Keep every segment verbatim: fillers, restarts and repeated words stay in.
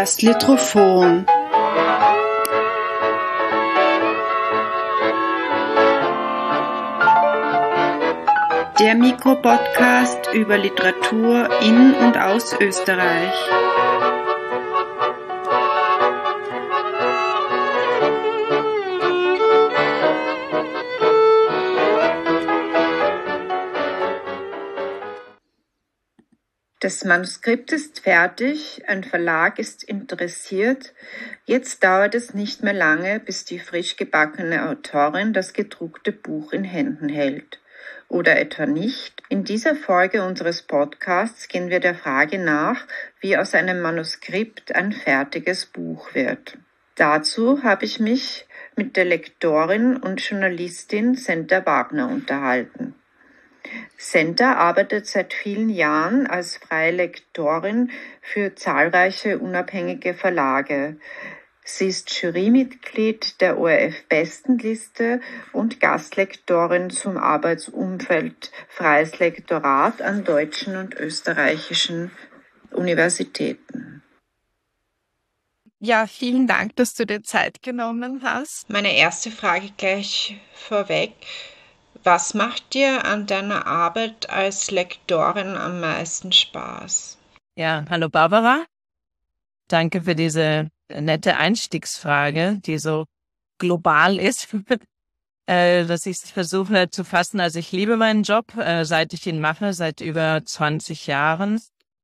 Das Litrophon. Der Mikropodcast über Literatur in und aus Österreich. Das Manuskript ist fertig, ein Verlag ist interessiert. Jetzt dauert es nicht mehr lange, bis die frisch gebackene Autorin das gedruckte Buch in Händen hält. Oder etwa nicht? In dieser Folge unseres Podcasts gehen wir der Frage nach, wie aus einem Manuskript ein fertiges Buch wird. Dazu habe ich mich mit der Lektorin und Journalistin Senta Wagner unterhalten. Senta arbeitet seit vielen Jahren als freie Lektorin für zahlreiche unabhängige Verlage. Sie ist Jurymitglied der O R F-Bestenliste und Gastlektorin zum Arbeitsumfeld Freies Lektorat an deutschen und österreichischen Universitäten. Ja, vielen Dank, dass du dir Zeit genommen hast. Meine erste Frage gleich vorweg. Was macht dir an deiner Arbeit als Lektorin am meisten Spaß? Ja, hallo Barbara. Danke für diese nette Einstiegsfrage, die so global ist, äh, dass ich es versuche zu fassen. Also ich liebe meinen Job, äh, seit ich ihn mache, seit über zwanzig Jahren.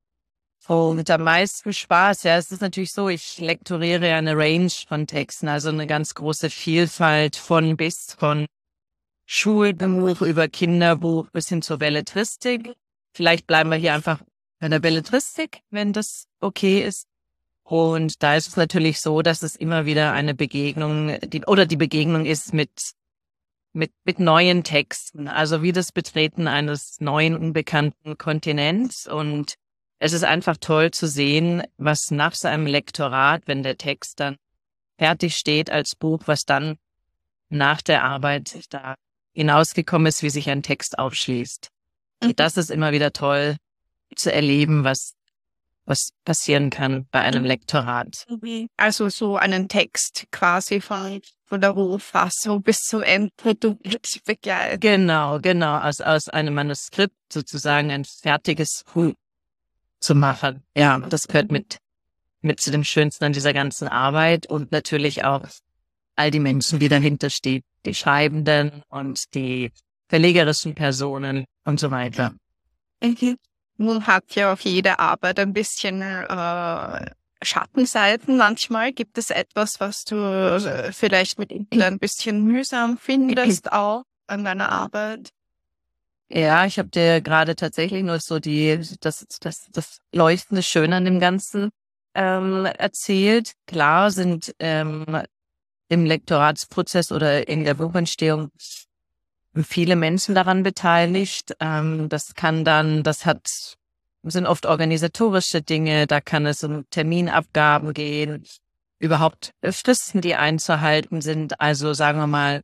Und am meisten Spaß, ja, es ist natürlich so, ich lektoriere ja eine Range von Texten, also eine ganz große Vielfalt von bis, von Schulbuch über Kinderbuch bis hin zur Belletristik. Vielleicht bleiben wir hier einfach bei der Belletristik, wenn das okay ist. Und da ist es natürlich so, dass es immer wieder eine Begegnung, die, oder die Begegnung ist mit, mit, mit neuen Texten. Also wie das Betreten eines neuen, unbekannten Kontinents. Und es ist einfach toll zu sehen, was nach seinem Lektorat, wenn der Text dann fertig steht als Buch, was dann nach der Arbeit da hinausgekommen ist, wie sich ein Text aufschließt. Mhm. Und das ist immer wieder toll zu erleben, was was passieren kann bei einem Lektorat. Also so einen Text quasi von, von der Rohfassung bis zum Endprodukt begleiten. Genau, genau, aus, aus einem Manuskript sozusagen ein fertiges Buch zu machen. Ja, das gehört mit, mit zu dem Schönsten an dieser ganzen Arbeit und natürlich auch all die Menschen, die dahinter stehen, die Schreibenden und die verlegerischen Personen und so weiter. Mhm. Nun hat ja auf jede Arbeit ein bisschen äh, Schattenseiten. Manchmal gibt es etwas, was du äh, vielleicht mit ein bisschen mühsam findest, auch an deiner Arbeit. Ja, ich habe dir gerade tatsächlich nur so die das das das leuchtende Schöne an dem Ganzen ähm, erzählt. Klar sind ähm, im Lektoratsprozess oder in der Buchentstehung viele Menschen daran beteiligt. Ähm, das kann dann, das hat, sind oft organisatorische Dinge, da kann es um Terminabgaben gehen, überhaupt Fristen, die einzuhalten sind. Also sagen wir mal,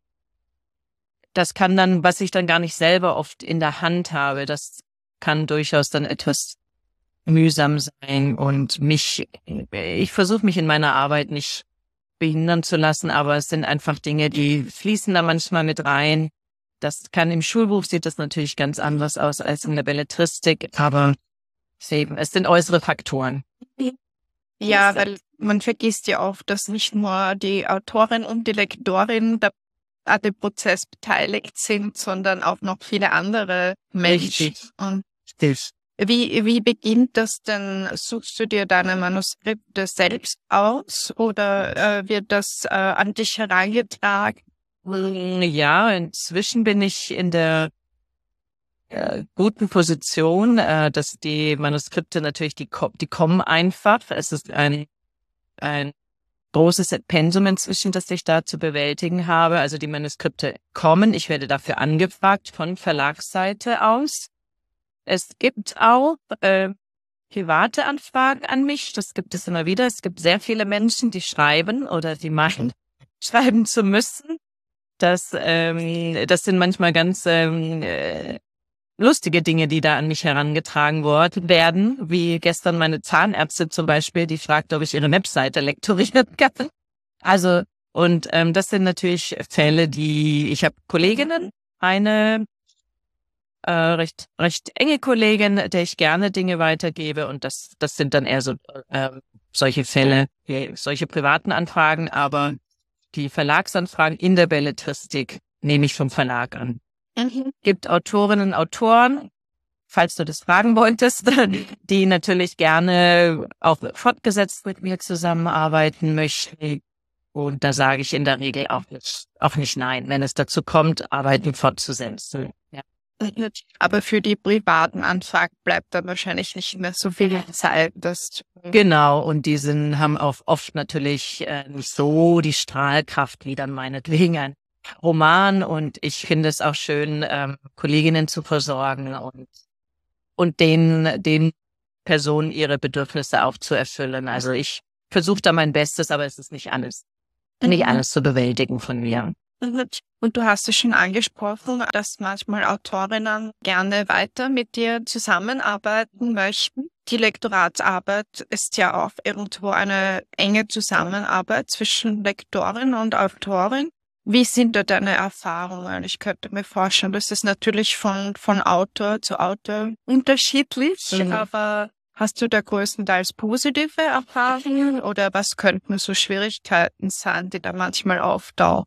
das kann dann, was ich dann gar nicht selber oft in der Hand habe, das kann durchaus dann etwas mühsam sein und mich, ich versuche mich in meiner Arbeit nicht behindern zu lassen, aber es sind einfach Dinge, die fließen da manchmal mit rein. Das kann im Schulbuch, sieht das natürlich ganz anders aus als in der Belletristik, aber eben, es sind äußere Faktoren. Ja, weil man vergisst ja oft, dass nicht nur die Autorin und die Lektorin da an dem Prozess beteiligt sind, sondern auch noch viele andere Menschen. Richtig. Und Richtig. Wie, wie beginnt das denn? Suchst du dir deine Manuskripte selbst aus oder äh, wird das äh, an dich herangetragen? Ja, inzwischen bin ich in der äh, guten Position, äh, dass die Manuskripte natürlich, die, ko- die kommen einfach. Es ist ein, ein großes Pensum inzwischen, das ich da zu bewältigen habe. Also die Manuskripte kommen. Ich werde dafür angefragt von Verlagsseite aus. Es gibt auch äh, private Anfragen an mich. Das gibt es immer wieder. Es gibt sehr viele Menschen, die schreiben oder die meinen, schreiben zu müssen. Das, ähm, das sind manchmal ganz ähm, äh, lustige Dinge, die da an mich herangetragen worden werden, wie gestern meine Zahnärztin zum Beispiel, die fragt, ob ich ihre Webseite lektorieren kann. Also, und ähm, das sind natürlich Fälle, die, ich habe Kolleginnen, eine äh, recht recht enge Kollegin, der ich gerne Dinge weitergebe, und das das sind dann eher so äh, solche Fälle, solche privaten Anfragen, aber die Verlagsanfragen in der Belletristik nehme ich vom Verlag an. Mhm. Gibt Autorinnen und Autoren, falls du das fragen wolltest, die natürlich gerne auch fortgesetzt mit mir zusammenarbeiten möchten. Und da sage ich in der Regel auch nicht, auch nicht nein, wenn es dazu kommt, Arbeiten fortzusetzen. Ja. Aber für die privaten Anfragen bleibt dann wahrscheinlich nicht mehr so viel Zeit. Das Genau, und die sind, haben auch oft natürlich äh, nicht so die Strahlkraft wie dann meinetwegen ein Roman. Und ich finde es auch schön, ähm, Kolleginnen zu versorgen und und den den Personen ihre Bedürfnisse auch zu erfüllen. Also ich versuche da mein Bestes, aber es ist nicht alles, nicht alles zu bewältigen von mir. Und du hast es schon angesprochen, dass manchmal Autorinnen gerne weiter mit dir zusammenarbeiten möchten. Die Lektoratsarbeit ist ja auch irgendwo eine enge Zusammenarbeit zwischen Lektorin und Autorin. Wie sind da deine Erfahrungen? Ich könnte mir vorstellen, das ist natürlich von, von Autor zu Autor unterschiedlich, Mhm. aber hast du da größtenteils positive Erfahrungen oder was könnten so Schwierigkeiten sein, die da manchmal auftauchen?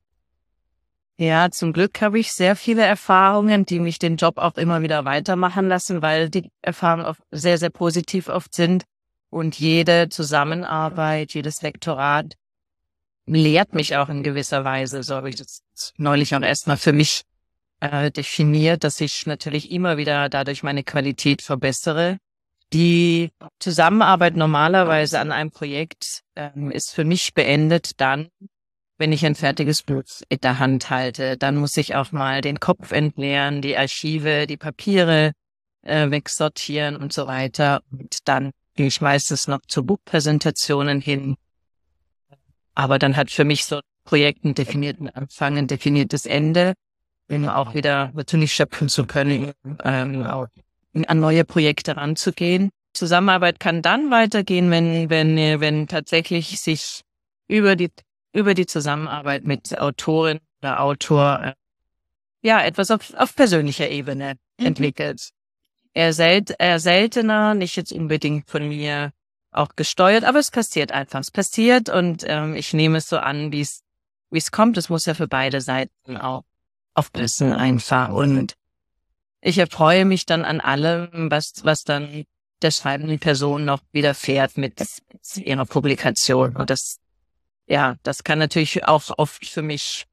Ja, zum Glück habe ich sehr viele Erfahrungen, die mich den Job auch immer wieder weitermachen lassen, weil die Erfahrungen oft sehr, sehr positiv oft sind. Und jede Zusammenarbeit, jedes Lektorat lehrt mich auch in gewisser Weise. So habe ich das neulich auch erstmal für mich äh, definiert, dass ich natürlich immer wieder dadurch meine Qualität verbessere. Die Zusammenarbeit normalerweise an einem Projekt ähm, ist für mich beendet dann, wenn ich ein fertiges Buch in der Hand halte. Dann muss ich auch mal den Kopf entleeren, die Archive, die Papiere äh, wegsortieren und so weiter. Und dann gehe ich meistens noch zu Buchpräsentationen hin. Aber dann hat für mich so ein Projekt einen definierten Anfang, ein definiertes Ende, um auch wieder natürlich schöpfen zu können, ähm, auch an neue Projekte ranzugehen. Zusammenarbeit kann dann weitergehen, wenn wenn wenn tatsächlich sich über die über die Zusammenarbeit mit Autorin oder Autor äh, ja etwas auf auf persönlicher Ebene Mhm. entwickelt. Eher, sel eher seltener, nicht jetzt unbedingt von mir auch gesteuert, aber es passiert einfach. Es passiert und ähm, ich nehme es so an, wie es wie es kommt. Es muss ja für beide Seiten auch aufpassen einfach. Und ich erfreue mich dann an allem, was was dann der schreibenden Person noch widerfährt mit, mit ihrer Publikation. Und das, ja, das kann natürlich auch oft für mich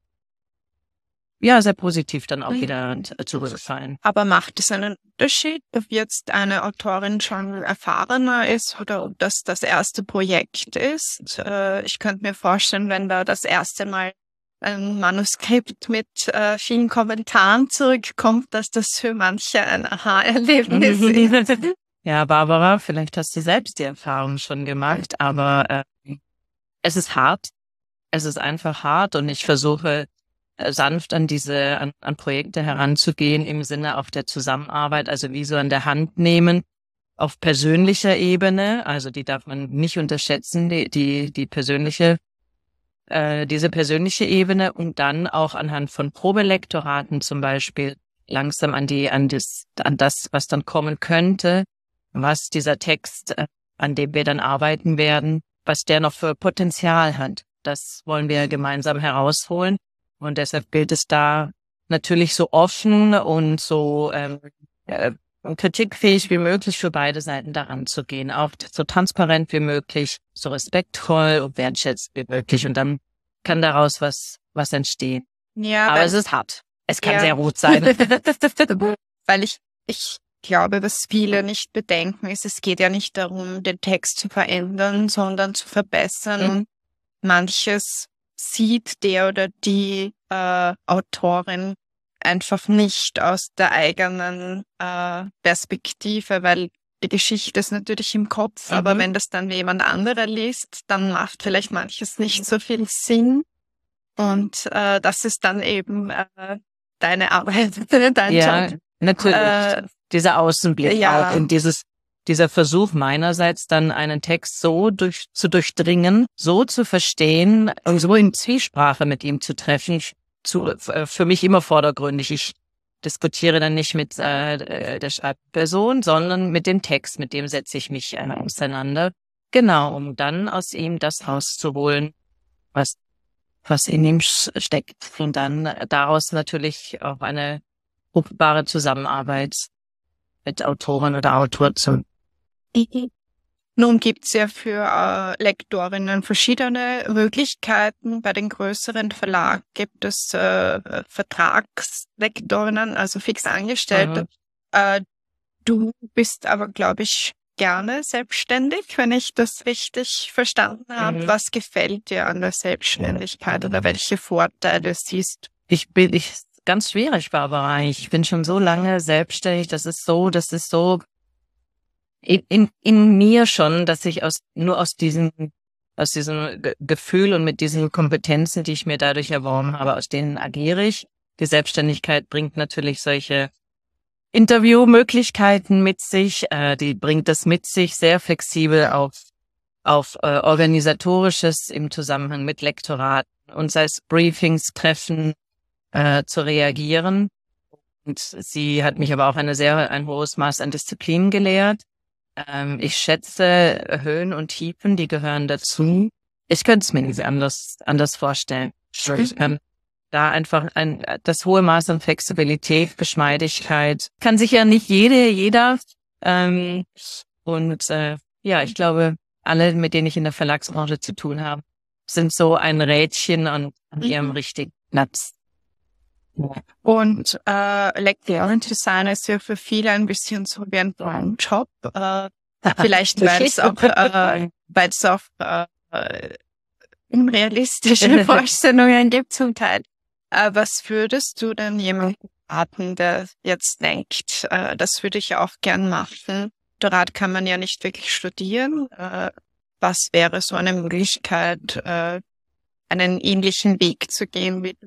ja sehr positiv dann auch wieder zurückfallen. Aber macht es einen Unterschied, ob jetzt eine Autorin schon erfahrener ist oder ob das das erste Projekt ist? Äh, ich könnte mir vorstellen, wenn da das erste Mal ein Manuskript mit äh, vielen Kommentaren zurückkommt, dass das für manche ein Aha-Erlebnis ist. Ja, Barbara, vielleicht hast du selbst die Erfahrung schon gemacht, aber äh, es ist hart. Es ist einfach hart und ich versuche äh, sanft an diese, an, an Projekte heranzugehen im Sinne auch der Zusammenarbeit, also wie so an der Hand nehmen auf persönlicher Ebene, also die darf man nicht unterschätzen, die, die, die persönliche, äh, diese persönliche Ebene und dann auch anhand von Probelektoraten zum Beispiel langsam an die, an das, an das, was dann kommen könnte, was dieser Text, äh, an dem wir dann arbeiten werden, was der noch für Potenzial hat. Das wollen wir gemeinsam herausholen. Und deshalb gilt es da natürlich so offen und so ähm, äh, kritikfähig wie möglich für beide Seiten daran zu gehen. Auch so transparent wie möglich, so respektvoll und wertschätzend wie möglich. Und dann kann daraus was was entstehen. Ja, Aber weil, es ist hart. Es kann ja. sehr rot sein. weil ich, ich glaube, was viele nicht bedenken, ist, es geht ja nicht darum, den Text zu verändern, sondern zu verbessern. Mhm. Und manches sieht der oder die äh, Autorin einfach nicht aus der eigenen äh, Perspektive, weil die Geschichte ist natürlich im Kopf, Mhm. aber wenn das dann jemand anderer liest, dann macht vielleicht manches nicht so viel Sinn. Und äh, das ist dann eben äh, deine Arbeit, dein Ja, Job. Natürlich. Äh, Dieser Außenblick ja. auch und dieses, dieser Versuch meinerseits dann einen Text so durch, zu durchdringen, so zu verstehen, und so in Zwiesprache mit ihm zu treffen, zu, äh, für mich immer vordergründig. Ich diskutiere dann nicht mit äh, der Schreibperson, sondern mit dem Text, mit dem setze ich mich äh, auseinander. Genau, um dann aus ihm das rauszuholen, was, was in ihm steckt. Und dann daraus natürlich auch eine fruchtbare Zusammenarbeit mit Autoren oder Autor zu. Nun gibt's ja für äh, Lektorinnen verschiedene Möglichkeiten. Bei den größeren Verlagen gibt es äh, Vertragslektorinnen, also fix Angestellte. Mhm. Äh, du bist aber, glaube ich, gerne selbstständig, wenn ich das richtig verstanden habe. Mhm. Was gefällt dir an der Selbstständigkeit oder welche Vorteile siehst du? Ich bin, ich, ganz schwierig, Barbara. Ich bin schon so lange selbstständig. Das ist so, das ist so in, in, in mir schon, dass ich aus, nur aus diesem, aus diesem Ge- Gefühl und mit diesen Kompetenzen, die ich mir dadurch erworben habe, aus denen agiere ich. Die Selbstständigkeit bringt natürlich solche Interviewmöglichkeiten mit sich, äh, die bringt das mit sich, sehr flexibel auf, auf äh, Organisatorisches im Zusammenhang mit Lektoraten und sei es Briefings, Treffen, äh, zu reagieren. Und sie hat mich aber auch eine sehr, ein hohes Maß an Disziplin gelehrt. Ähm, ich schätze Höhen und Tiefen, die gehören dazu. Ich könnte es mir nicht anders, anders vorstellen. Ich kann da einfach ein, das hohe Maß an Flexibilität, Geschmeidigkeit, kann sich ja nicht jede, jeder. Ähm, und äh, ja, ich glaube, alle, mit denen ich in der Verlagsbranche zu tun habe, sind so ein Rädchen an, an ihrem richtigen Platz. Und äh, Lektorin zu sein ist ja für viele ein bisschen so wie ein Traumjob. Äh, vielleicht weil es auch, äh, weil es auch äh, unrealistische Vorstellungen gibt zum Teil. Äh, was würdest du denn jemandem raten, der jetzt denkt, äh, das würde ich auch gern machen? Doktorat kann man ja nicht wirklich studieren. Äh, was wäre so eine Möglichkeit, äh, einen ähnlichen Weg zu gehen wie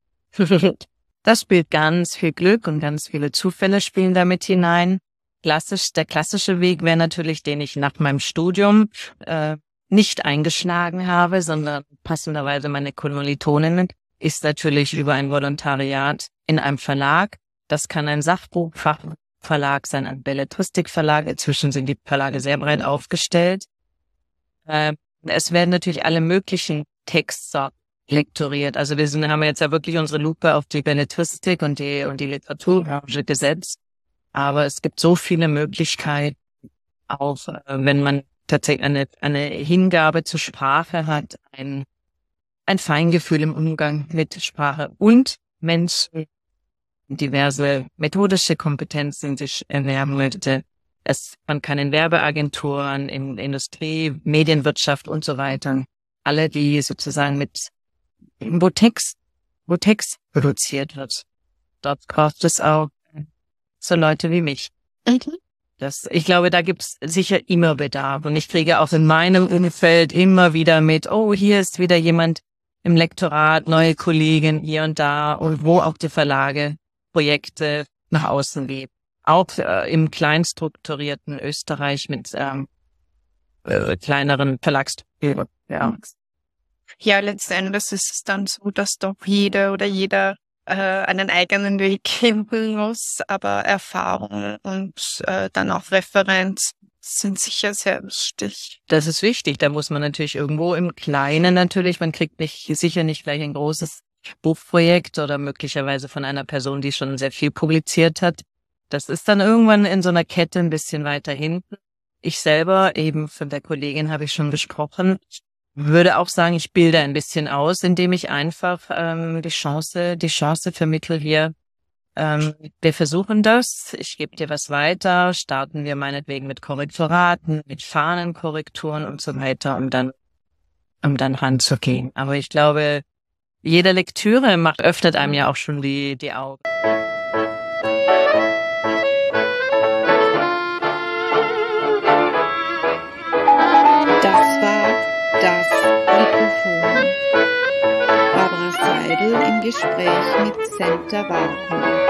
Das spielt ganz viel Glück und ganz viele Zufälle spielen damit hinein. Klassisch, der klassische Weg wäre natürlich, den ich nach meinem Studium äh, nicht eingeschlagen habe, sondern passenderweise meine Kommilitoninnen, ist natürlich über ein Volontariat in einem Verlag. Das kann ein Sachbuchfachverlag sein, ein Belletristikverlag. Inzwischen sind die Verlage sehr breit aufgestellt. Äh, es werden natürlich alle möglichen Textsorten lektoriert. Also wir sind, haben jetzt ja wirklich unsere Lupe auf die Belletristik und die, und die Literaturbranche gesetzt. Aber es gibt so viele Möglichkeiten, auch äh, wenn man tatsächlich eine, eine Hingabe zur Sprache hat, ein, ein Feingefühl im Umgang mit Sprache und Menschen, diverse methodische Kompetenzen sich erwerben möchte. Es, man kann in Werbeagenturen, in Industrie, Medienwirtschaft und so weiter, alle, die sozusagen mit wo Text, wo Text produziert wird. Dort braucht es auch so Leute wie mich. Mhm. Das, ich glaube, da gibt's sicher immer Bedarf. Und ich kriege auch in meinem Umfeld immer wieder mit, oh, hier ist wieder jemand im Lektorat, neue Kollegen hier und da und wo auch die Verlage Projekte nach außen geben. Auch äh, im kleinstrukturierten Österreich mit ähm, äh, kleineren Verlagsstrukturen. Ja. Ja, letztendlich ist es dann so, dass doch jeder oder jeder äh, einen eigenen Weg finden muss, aber Erfahrung und äh, dann auch Referenz sind sicher sehr wichtig. Das ist wichtig. Da muss man natürlich irgendwo im Kleinen natürlich, man kriegt nicht sicher nicht gleich ein großes Buchprojekt oder möglicherweise von einer Person, die schon sehr viel publiziert hat. Das ist dann irgendwann in so einer Kette ein bisschen weiter hinten. Ich selber, eben von der Kollegin habe ich schon gesprochen, würde auch sagen, ich bilde ein bisschen aus, indem ich einfach ähm, die Chance, die Chance vermittle hier. Ähm, wir versuchen das. Ich gebe dir was weiter. Starten wir meinetwegen mit Korrektoraten, mit Fahnenkorrekturen und so weiter, um dann, um dann ranzugehen. Aber ich glaube, jede Lektüre macht, öffnet einem ja auch schon die, die Augen. Das war das Mikrofon. Barbara Seidel im Gespräch mit Senta Wagner.